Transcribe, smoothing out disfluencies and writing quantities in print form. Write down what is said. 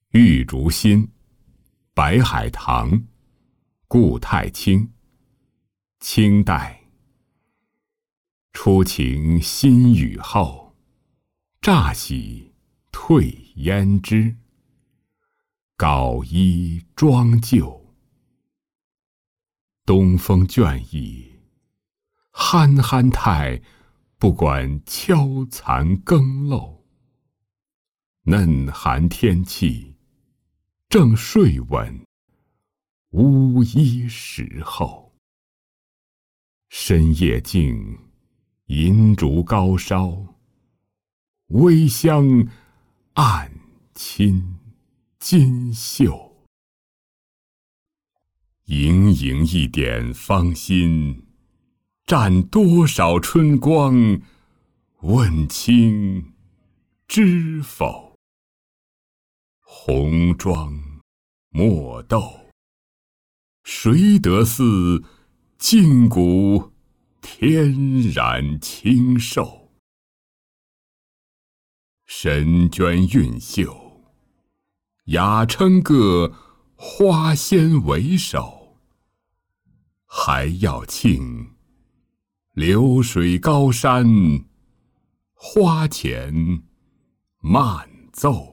玉竹心，白海棠，顾太清。清代。初晴新雨后，乍喜退胭脂。稿衣妆旧，东风倦意，憨憨态，不管敲残更漏。嫩寒天气，正睡稳，乌衣时候。深夜静，银烛高烧，微香暗侵金袖。盈盈一点芳心，占多少春光，问卿知否？红妆墨斗，谁得似筋骨天然清瘦？神娟韵秀，雅称个花仙为首。还要庆流水高山，花前慢奏。